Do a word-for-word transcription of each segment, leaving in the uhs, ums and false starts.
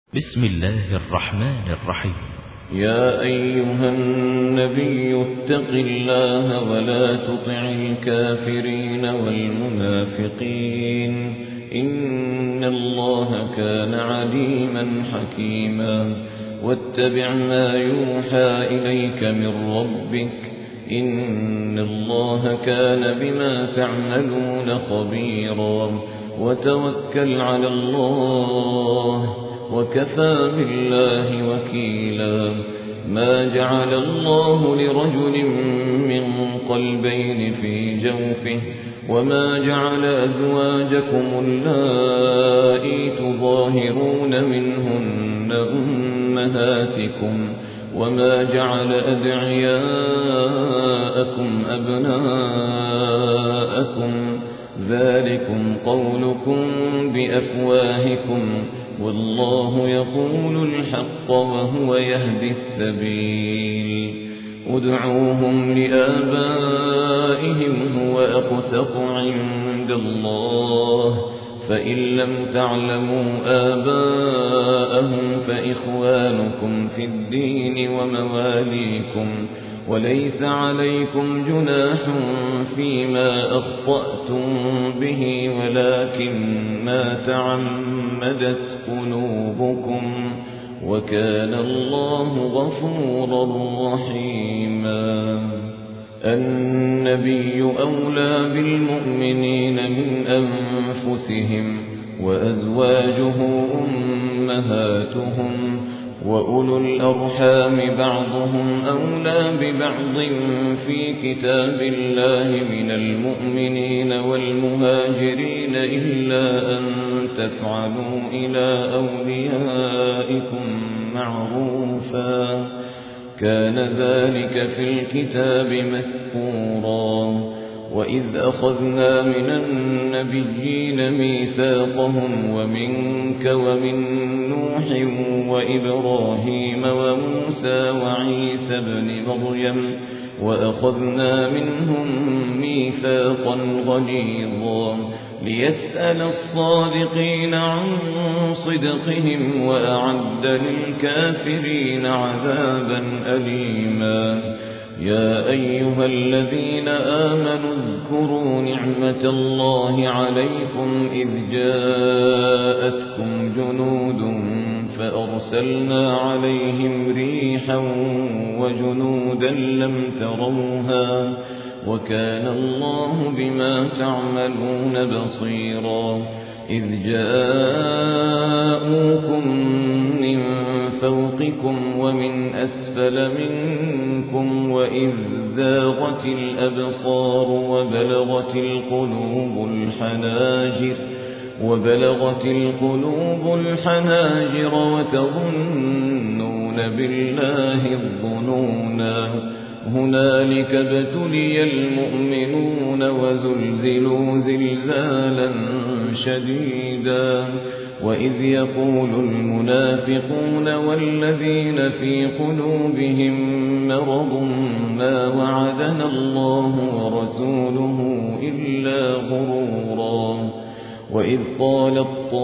بسم الله الرحمن الرحيم. يا أيها النبي اتق الله ولا تطع الكافرين والمنافقين إن الله كان عليما حكيما. واتبع ما يوحى إليك من ربك إن الله كان بما تعملون خبيرا. وتوكل على الله وكفى بالله وكيلا. ما جعل الله لرجل من قلبين في جوفه وما جعل أزواجكم اللائي تظاهرون منهن أمهاتكم وما جعل أدعياءكم أبناءكم ذلكم قولكم بأفواهكم والله يقول الحق وهو يهدي السبيل. ادعوهم لآبائهم هو أقسط عند الله فإن لم تعلموا آباءهم فإخوانكم في الدين ومواليكم وليس عليكم جناح فيما أخطأتم به ولكن ما تعمدت قلوبكم وكان الله غفورا رحيما. النبي أولى بالمؤمنين من أنفسهم وأزواجه أمهاتهم وأولو الأرحام بعضهم أولى ببعض في كتاب الله من المؤمنين والمهاجرين إلا أن تفعلوا إلى أوليائكم معروفا كان ذلك في الكتاب مسطورا. وإذ أخذنا من النبيين ميثاقهم ومنك ومن نوح وإبراهيم وموسى وعيسى بن مريم وأخذنا منهم ميثاقا غليظا ليسأل الصادقين عن صدقهم وأعد للكافرين عذابا أليما. يا أيها الذين آمنوا اذكروا نعمة الله عليكم إذ جاءتكم جنود فأرسلنا عليهم ريحا وجنودا لم تروها وكان الله بما تعملون بصيرا. إذ جاءوكم من فوقكم ومن أسفل منكم وإذ زاغت الأبصار وبلغت القلوب الحناجر وبلغت القلوب الحناجر وتظنون بالله الظنونا. هنالك ابتلي المؤمنون وزلزلوا زلزالا شديدا. وإذ يقول المنافقون والذين في قلوبهم مرض ما وعدنا الله ورسوله إلا غرورا. وإذ قالت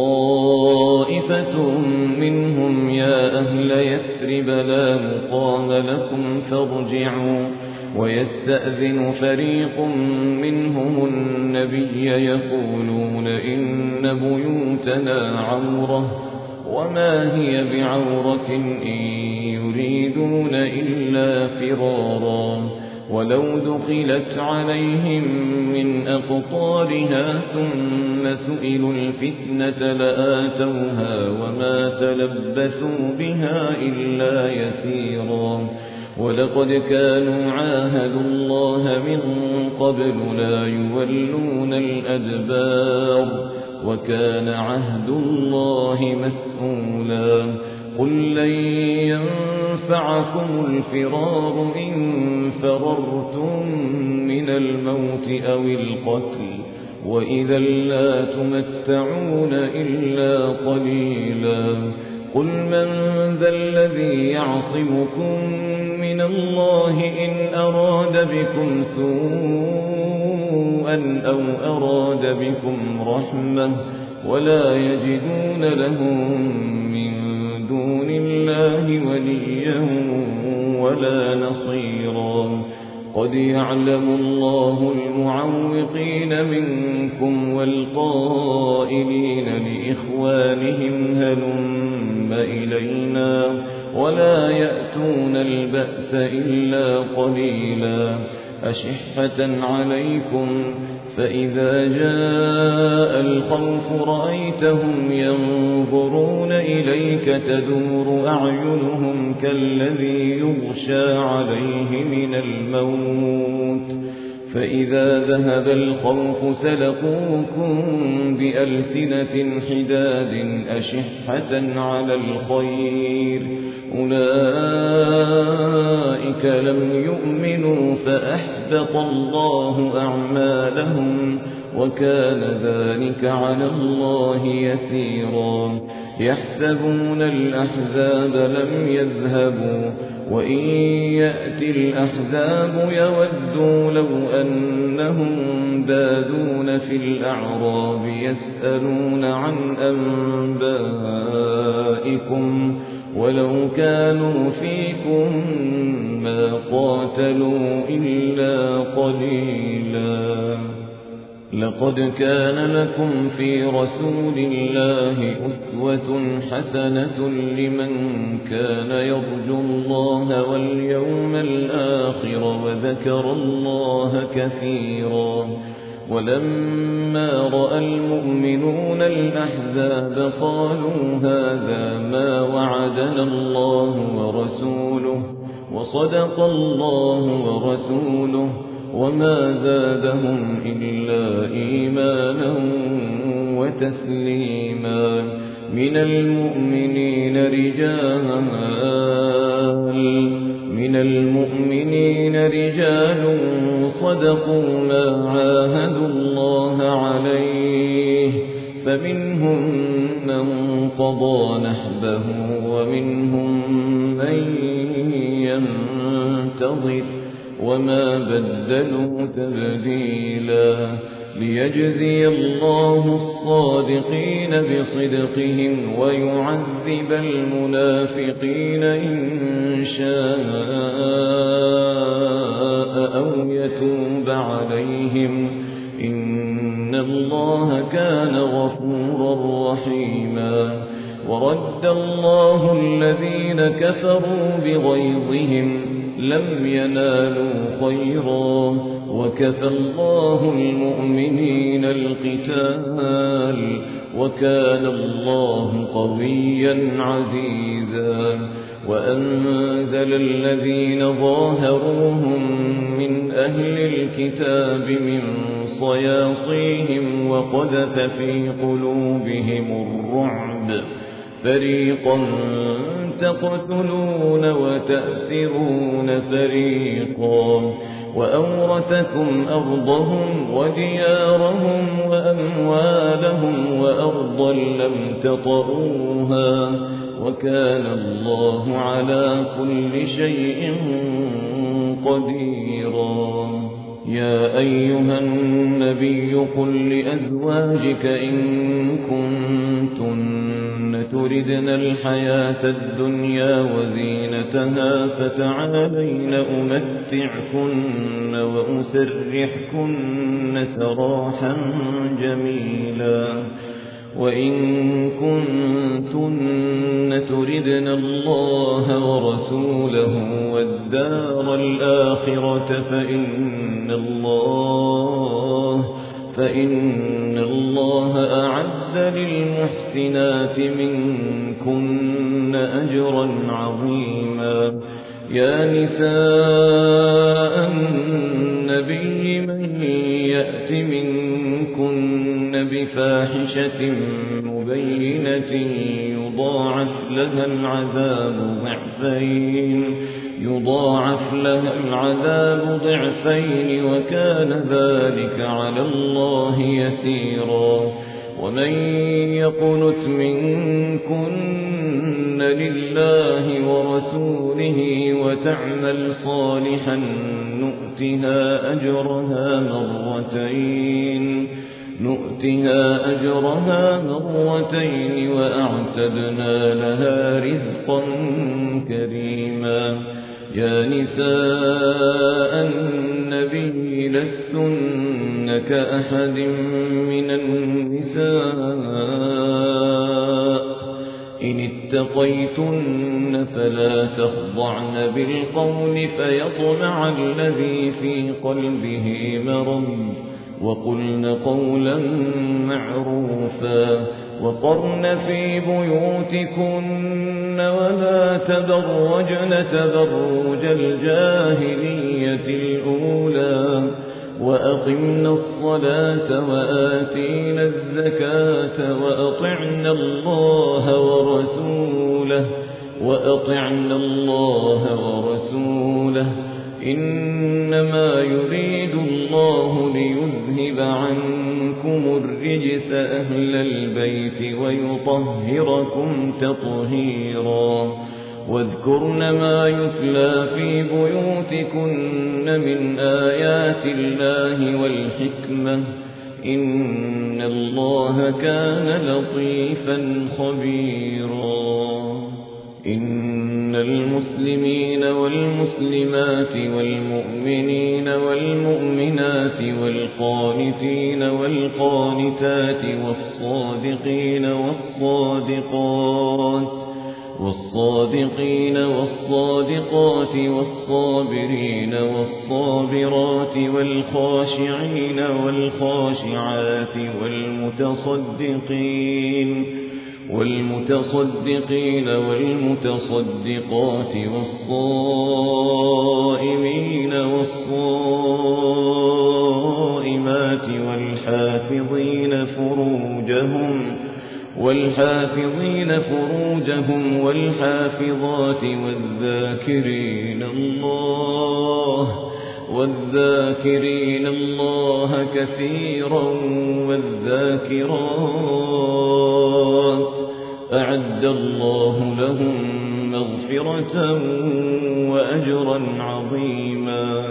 طائفة منهم يا أهل يثرب لا مقام لكم فارجعوا ويستأذن فريق منهم النبي يقولون إن بيوتنا عورة وما هي بعورة إن يريدون إلا فرارا. ولو دخلت عليهم من أقطارها ثم سئلوا الفتنة لآتوها وما تلبثوا بها إلا يسيرا. ولقد كانوا عاهدوا الله من قبل لا يولون الأدبار وكان عهد الله مسؤولا. قل لن ينفعكم الفرار إن فررتم من الموت أو القتل وإذا لا تمتعون إلا قليلا. قل من ذا الذي يعصمكم من الله إن أراد بكم سوءا أو أراد بكم رحمة ولا يجدون لهم من ولا نصيرا قد يعلم الله المعوقين منكم والقائلين لإخوانهم هلم إلينا ولا يأتون البأس إلا قليلا أشحة عليكم فإذا جاء الخوف رأيتهم ينظرون إليك تدور أعينهم كالذي يغشى عليه من الموت فإذا ذهب الخوف سلقوكم بألسنة حداد أشحة على الخير أولئك لم يؤمنوا فأحبط الله أعمالهم وكان ذلك على الله يسيرا يحسبون الأحزاب لم يذهبوا وإن يأتي الأحزاب يودوا لو أنهم بادون في الأعراب يسألون عن أنبائكم ولو كانوا فيكم ما قاتلوا إلا قليلا لقد كان لكم في رسول الله أسوة حسنة لمن كان يرجو الله واليوم الآخر وذكر الله كثيرا ولما رأى المؤمنون الأحزاب قالوا هذا ما وعدنا الله ورسوله وصدق الله ورسوله وما زادهم إلا إيمانا وتسليما من المؤمنين رجال من المؤمنين رجال صدقوا ما عاهدوا الله عليه فمنهم من قضى نحبه ومنهم من ينتظر وما بدلوا تبديلا ليجزي الله الصادقين بصدقهم ويعذب المنافقين إن شاء أو يتوب عليهم إن الله كان غفورا رحيما ورد الله الذين كفروا بغيظهم لم ينالوا خيرا وكفى الله المؤمنين القتال وكان الله قويا عزيزا وأنزل الذين ظاهروهم من أهل الكتاب من صياصيهم وقذف في قلوبهم الرعب فريقا تقتلون وتأسرون فريقا وأورثكم أرضهم وديارهم وأموالهم وأرضا لم تطئوها وكان الله على كل شيء قديرا يا أيها النبي قل لأزواجك إن كنتن تردن الحياة الدنيا وزينتها فتعالين أمتعكن وأسرحكن سراحا جميلا وإن كنتن تردن الله ورسوله والدار الآخرة فإن الله فإن الله أعد للمحسنات منكن أجرا عظيما يا نساء النبي من يأت منكن بفاحشة مبينة يضاعف لها العذاب ضعفين يضاعف لها العذاب ضعفين وكان ذلك على الله يسيرا ومن يقنت منكن لله ورسوله وتعمل صالحا نؤتها أجرها مرتين نؤتها أجرها مرتين وأعتدنا لها رزقا كريما يا نساء النبي لستن كأحد من النساء إن اتقيتن فلا تخضعن بالقول فيطمع الذي في قلبه مرض وقلن قولا معروفا وقرن في بيوتكن ولا تبرجن تبرج الجاهلية الأولى وأقمنا الصلاة وآتينا الزكاة وأطعنا الله ورسوله وأطعنا الله ورسوله إنما يريد الله ليذهب عنكم الرجس أهل البيت ويطهركم تطهيرا واذكرن ما يتلى في بيوتكن من آيات الله والحكمة إن الله كان لطيفا خبيرا إن المسلمين والمسلمات والمؤمنين والمؤمنات والقانتين والقانتات والصادقين والصادقات والصادقين والصادقات والصابرين والصابرات والخاشعين والخاشعات والمتصدقين والمتصدقين والمتصدقات والصائمين والصائمات والحافظين فروجهم والحافظين فروجهم والحافظات والذاكرين الله والذاكرين الله كثيرا والذاكرات أعد الله لهم مغفرة وأجرا عظيما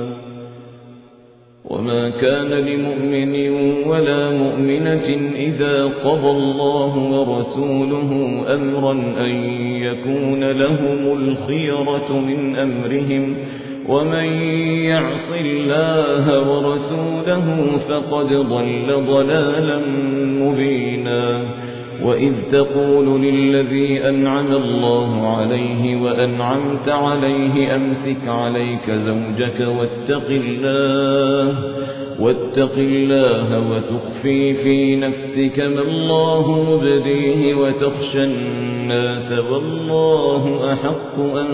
وما كان لمؤمن ولا مؤمنة إذا قضى الله ورسوله أمرا أن يكون لهم الخيرة من أمرهم ومن يعص الله ورسوله فقد ضل ضلالا مبينا وإذ تقول للذي أنعم الله عليه وأنعمت عليه أمسك عليك زوجك واتق الله واتق الله وتخفي في نفسك ما الله مبديه وتخشى الناس والله أحق أن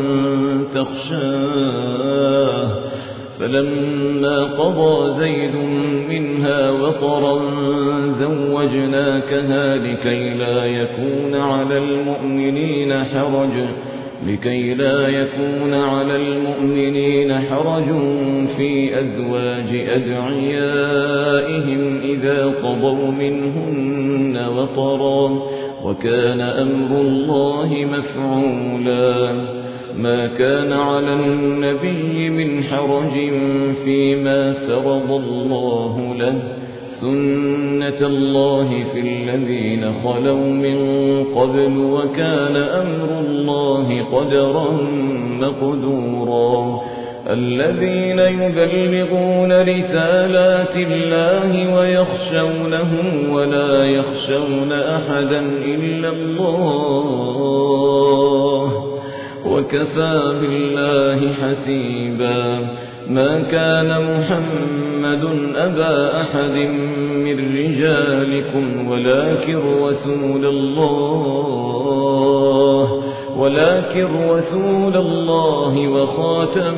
تخشاه فلما قضى زيد منها وطرا زوجناكها لكي لا يكون على المؤمنين حرج لكي لا يكون على المؤمنين حرج في أزواج أدعيائهم إذا قضوا منهن وطرا وكان أمر الله مفعولا ما كان على النبي من حرج فيما فرض الله له سنة الله في الذين خلوا من قبل وكان أمر الله قدرا مقدورا الذين يبلغون رسالات الله ويخشونه ولا يخشون أحدا إلا الله وكفى بالله حسيبا ما كان محمد أبا أحد من رجالكم ولكن رسول الله ولكن رسول الله وخاتم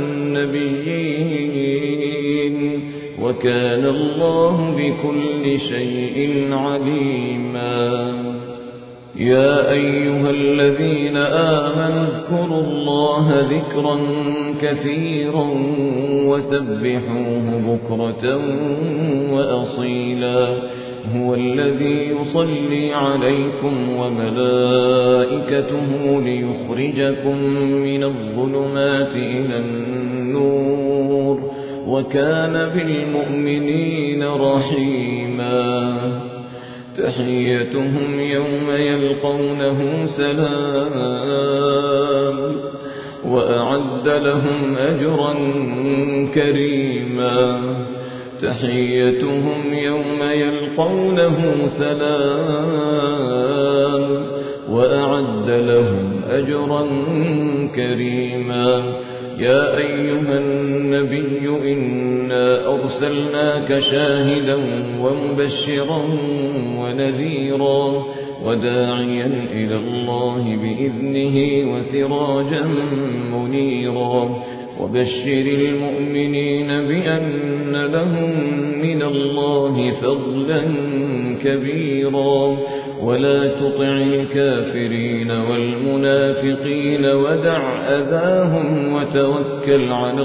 النبيين وكان الله بكل شيء عليما يا أيها الذين آمنوا اذكروا الله ذكرا كثيرا وسبحوه بكرة وأصيلا هو الذي يصلي عليكم وملائكته ليخرجكم من الظلمات إلى النور وكان بالمؤمنين رحيما تحيتهم يوم يلقونه سلام وأعد وأعد لهم أجرا كريما تحيتهم يوم يلقونه سلام وأعد لهم أجرا كريما يا أيها النبي إنا أرسلناك شاهدا ومبشرا ونذيرا وداعيا إلى الله بإذنه وسراجا منيرا وبشر المؤمنين بأن لهم من الله فضلا كبيرا ولا تطع الكافرين والمنافقين ودع أذاهم وتوكل على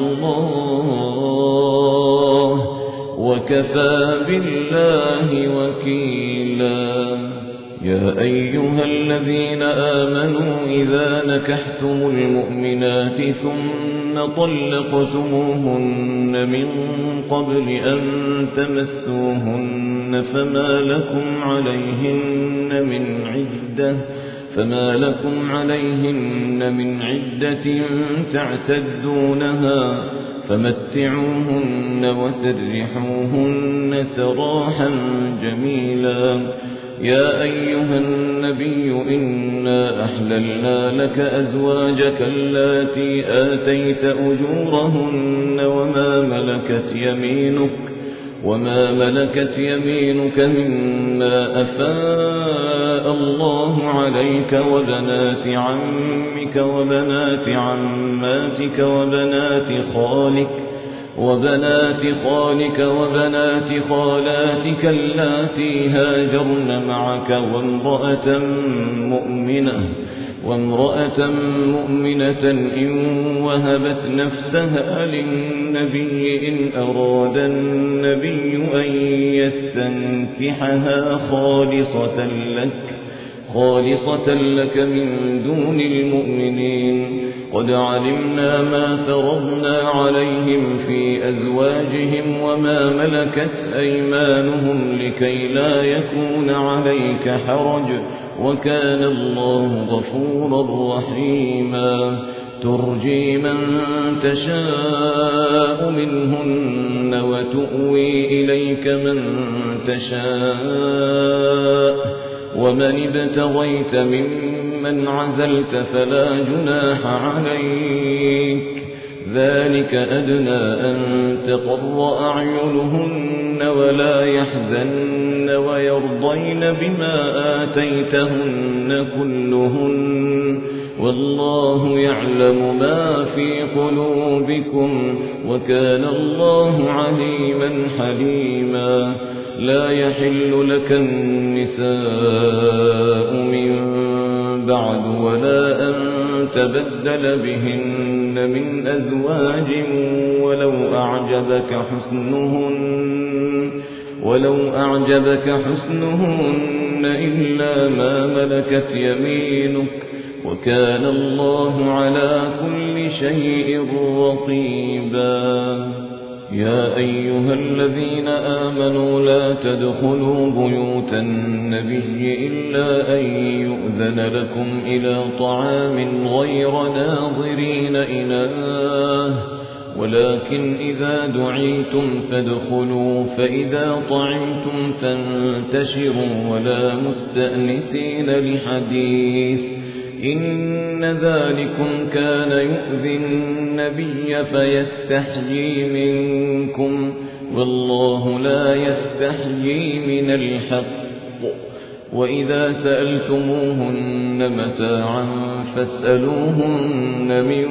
الله وكفى بالله وكيلا يا أيها الذين آمنوا إذا نكحتم المؤمنات ثم طلقتموهن من قبل أن تمسوهن فما لكم عليهن من عدة فما لكم عليهن من عدة تعتدونها فمتعوهن وسرحوهن سراحا جميلا يا أيها النبي إنا أحللنا لك أزواجك اللاتي آتيت أجورهن وما ملكت يمينك وما ملكت يمينك مما أفاء الله عليك وبنات عمك وبنات عماتك وبنات خالك وبنات خالك وبنات خالاتك اللاتي هاجرن معك وامرأة مؤمنة وامرأة مؤمنة إن وهبت نفسها للنبي إن أراد النبي أن يستنكحها خالصة لك خالصة لك من دون المؤمنين قد علمنا ما فرضنا عليهم في أزواجهم وما ملكت أيمانهم لكي لا يكون عليك حرج وكان الله غفورا رحيما ترجي من تشاء منهن وتؤوي إليك من تشاء ومن ابتغيت ممن عزلت فلا جناح عليك ذلك أدنى أن تقر أعينهن ولا يحزن ويرضين بما آتيتهن كلهن والله يعلم ما في قلوبكم وكان الله عليما حليما لا يحل لك النساء من بعد ولا أن تبدل بهن من أزواج ولو أعجبك حسنهن ولو أعجبك حسنهن إلا ما ملكت يمينك وكان الله على كل شيء رقيبا يا أيها الذين آمنوا لا تدخلوا بيوت النبي إلا أن يؤذن لكم إلى طعام غير ناظرين إناه ولكن إذا دعيتم فادخلوا فإذا طعمتم فانتشروا ولا مستأنسين لحديث إن ذلكم كان يؤذي النبي فيستحيي منكم والله لا يستحيي من الحق وإذا سألتموهن متاعا فاسألوهن من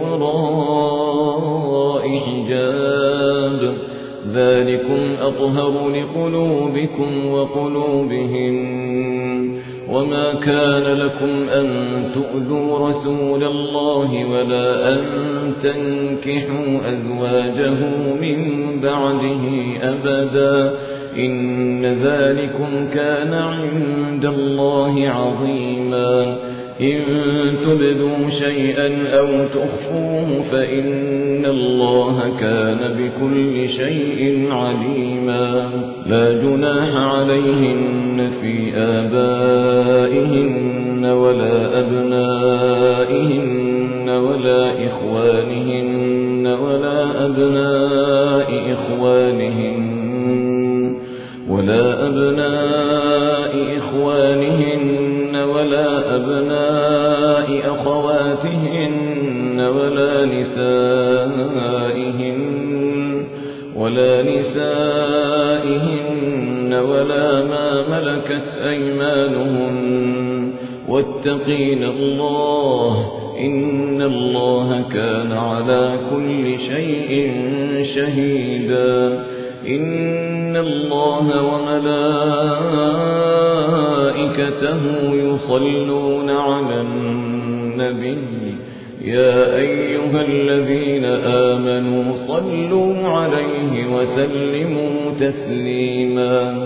وراء حجاب ذلكم أطهر لقلوبكم وقلوبهم وما كان لكم أن تؤذوا رسول الله ولا أن تنكحوا أزواجه من بعده أبدا إن ذلكم كان عند الله عظيما إن تبدوا شيئا أو تخفوه فإن الله كان بكل شيء عليما لا جناح عليهن في آبائهن ولا أبنائهن ولا إخوانهن ولا أبناء إخوانهن ولا أبناء إخوانهن ولا أبناء أخواتهن ولا نسائهن ولا نسائهن ولا ما ملكت أيمانهن واتقين الله إن الله كان على كل شيء شهيدا إن الله وملائكته يصلون على النبي يا أيها الذين آمنوا صلوا عليه وسلموا تسليما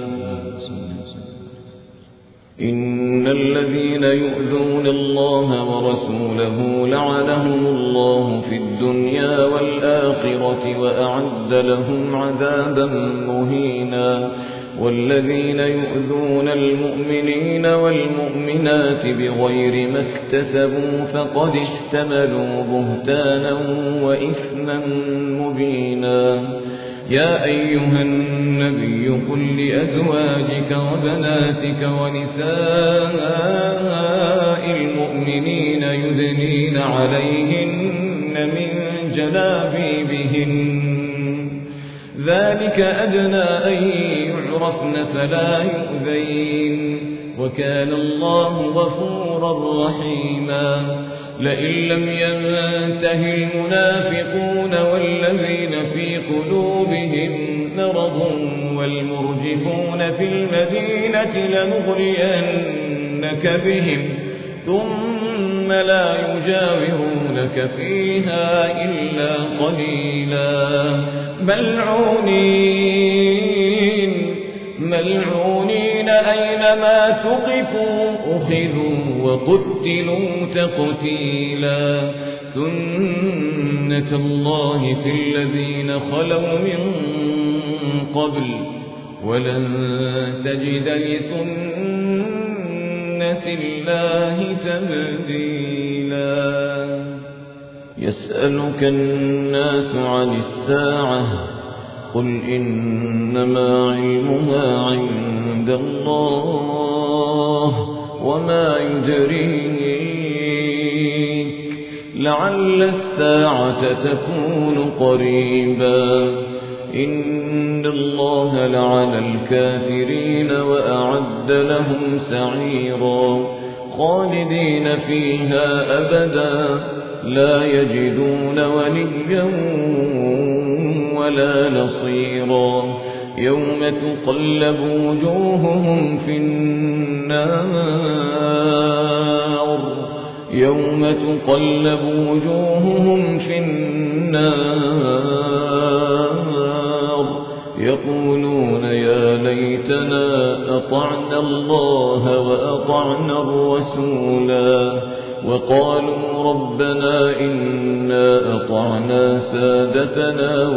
إن الذين يؤذون الله ورسوله لعنهم الله في الدنيا والآخرة وأعد لهم عذابا مهينا والذين يؤذون المؤمنين والمؤمنات بغير ما اكتسبوا فقد احتملوا بهتانا وإثما مبينا يا أيها النبي قل لأزواجك وبناتك ونساء المؤمنين يدنين عليهن من جلابيبهن ذلك أدنى أن يعرفن فلا يؤذين وكان الله غفورا رحيما لئن لم ينته المنافقون والذين في قلوبهم مرض والمرجفون في المدينة لنغرينك بهم ثم لا يجاورونك فيها إلا قليلا ملعونين ملعونين أينما ثقفوا أخذوا وقتلوا تقتيلا سنة الله في الذين خلوا من قبل ولن تجد لسنة الله تبديلا يسألك الناس عن الساعة قل إنما علمها عند الله وما يدريك لعل الساعة تكون قريبا إن الله لعن الكافرين وأعد لهم سعيرا خالدين فيها أبدا لا يجدون وليا ولا نصيرا يوم تقلب وجوههم في النار يوم تقلب وجوههم في النار يقولون يا ليتنا أطعنا الله وأطعنا الرسولا وقالوا ربنا إنا أطعنا سادتنا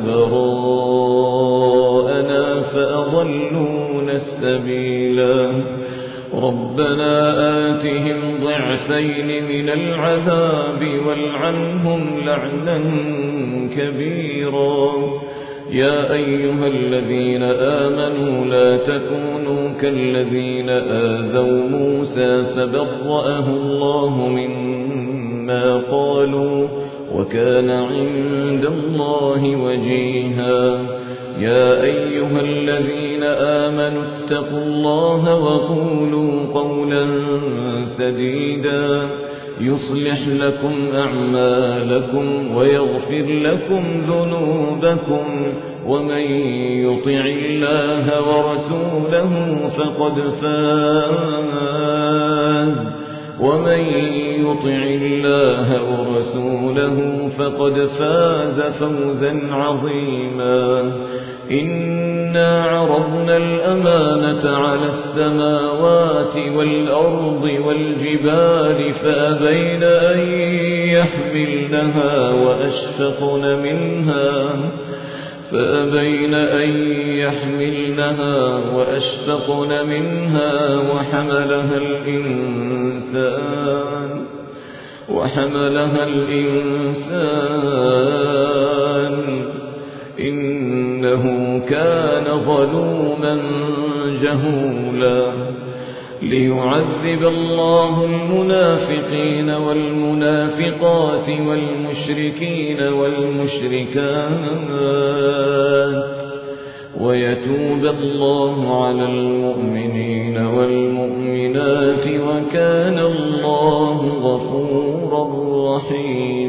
وكبراءنا فأضلونا السبيلا ربنا آتهم ضعفين من العذاب والعنهم لعنا كبيرا يا أيها الذين آمنوا لا تكونوا كالذين آذوا موسى فبرأه الله مما قالوا وكان عند الله وجيها يا أيها الذين آمنوا اتقوا الله وقولوا قولا سديدا يصلح لكم أعمالكم ويغفر لكم ذنوبكم ومن يطع الله ورسوله فقد فاز ومن يطع الله ورسوله فقد فاز فوزا عظيما إنا عرضنا الأمانة على السماوات والأرض والجبال فأبين أن يحملنها وأشفقن منها فأبين أن يحملنها وأشفقن منها وحملها الإنسان وحملها الإنسان إنه كان ظلوما جهولا ليعذب الله المنافقين والمنافقات والمشركين والمشركات ويتوب الله على المؤمنين والمؤمنات وكان الله غفورا رحيما.